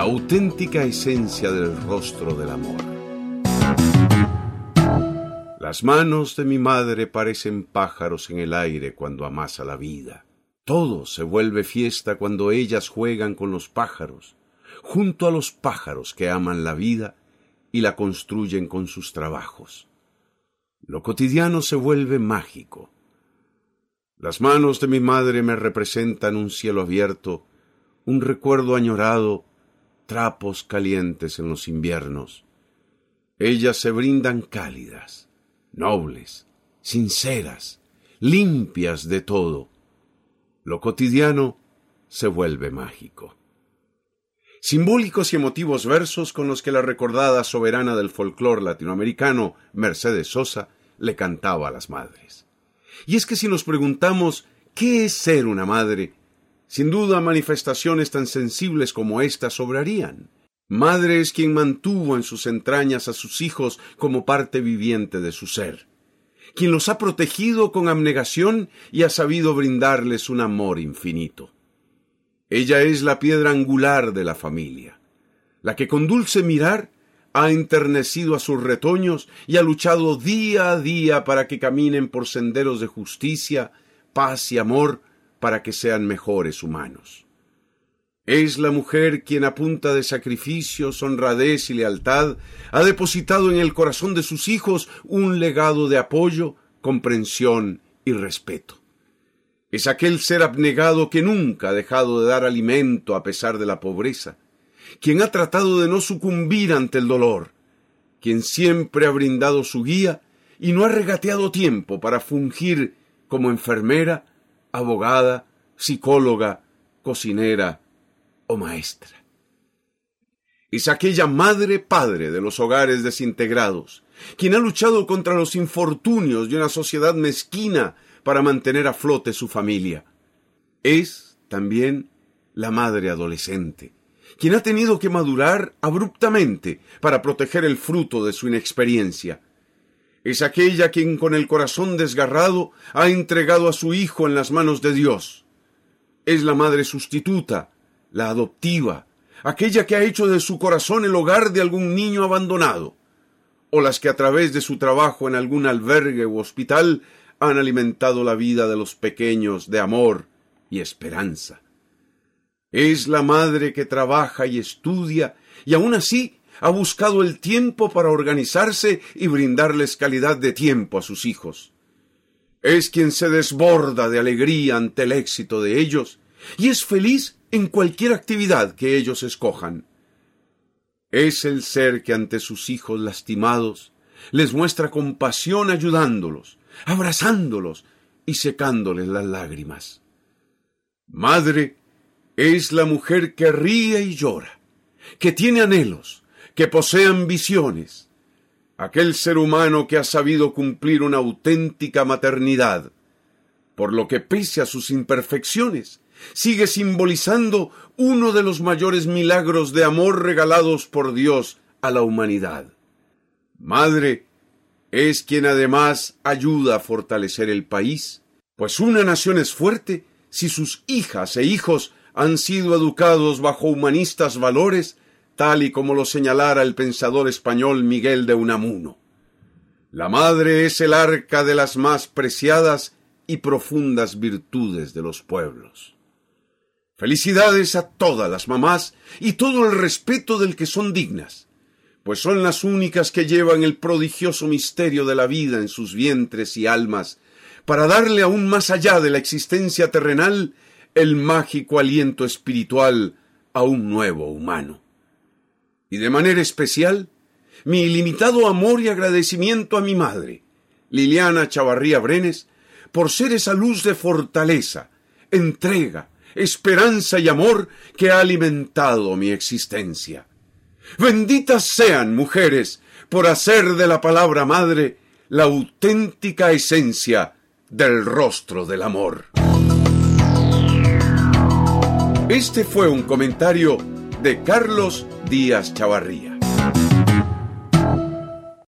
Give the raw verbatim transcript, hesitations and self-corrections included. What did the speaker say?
auténtica esencia del rostro del amor. Las manos de mi madre parecen pájaros en el aire cuando amasa la vida. Todo se vuelve fiesta cuando ellas juegan con los pájaros, junto a los pájaros que aman la vida y la construyen con sus trabajos. Lo cotidiano se vuelve mágico. Las manos de mi madre me representan un cielo abierto, un recuerdo añorado, trapos calientes en los inviernos. Ellas se brindan cálidas, nobles, sinceras, limpias de todo. Lo cotidiano se vuelve mágico. Simbólicos y emotivos versos con los que la recordada soberana del folclore latinoamericano, Mercedes Sosa, le cantaba a las madres. Y es que si nos preguntamos ¿qué es ser una madre?, sin duda manifestaciones tan sensibles como esta sobrarían. Madre es quien mantuvo en sus entrañas a sus hijos como parte viviente de su ser, quien los ha protegido con abnegación y ha sabido brindarles un amor infinito. Ella es la piedra angular de la familia, la que con dulce mirar ha enternecido a sus retoños y ha luchado día a día para que caminen por senderos de justicia, paz y amor, para que sean mejores humanos. Es la mujer quien a punta de sacrificios, honradez y lealtad ha depositado en el corazón de sus hijos un legado de apoyo, comprensión y respeto. Es aquel ser abnegado que nunca ha dejado de dar alimento a pesar de la pobreza, quien ha tratado de no sucumbir ante el dolor, quien siempre ha brindado su guía y no ha regateado tiempo para fungir como enfermera, abogada, psicóloga, cocinera o maestra. Es aquella madre-padre de los hogares desintegrados, quien ha luchado contra los infortunios de una sociedad mezquina para mantener a flote su familia. Es también la madre adolescente, quien ha tenido que madurar abruptamente para proteger el fruto de su inexperiencia. Es aquella quien con el corazón desgarrado ha entregado a su hijo en las manos de Dios. Es la madre sustituta, la adoptiva, aquella que ha hecho de su corazón el hogar de algún niño abandonado, o las que a través de su trabajo en algún albergue u hospital han alimentado la vida de los pequeños de amor y esperanza. Es la madre que trabaja y estudia y aún así ha buscado el tiempo para organizarse y brindarles calidad de tiempo a sus hijos. Es quien se desborda de alegría ante el éxito de ellos y es feliz en cualquier actividad que ellos escojan. Es el ser que ante sus hijos lastimados les muestra compasión ayudándolos, abrazándolos y secándoles las lágrimas. Madre es la mujer que ríe y llora, que tiene anhelos, que posee ambiciones, aquel ser humano que ha sabido cumplir una auténtica maternidad, por lo que pese a sus imperfecciones, sigue simbolizando uno de los mayores milagros de amor regalados por Dios a la humanidad. Madre es quien además ayuda a fortalecer el país, pues una nación es fuerte si sus hijas e hijos han sido educados bajo humanistas valores, tal y como lo señalara el pensador español Miguel de Unamuno. La madre es el arca de las más preciadas y profundas virtudes de los pueblos. Felicidades a todas las mamás y todo el respeto del que son dignas, pues son las únicas que llevan el prodigioso misterio de la vida en sus vientres y almas, para darle aún más allá de la existencia terrenal el mágico aliento espiritual a un nuevo humano. Y de manera especial, mi ilimitado amor y agradecimiento a mi madre, Liliana Chavarría Brenes, por ser esa luz de fortaleza, entrega, esperanza y amor que ha alimentado mi existencia. Benditas sean, mujeres, por hacer de la palabra madre la auténtica esencia del rostro del amor. Este fue un comentario de Carlos Díaz Chavarría.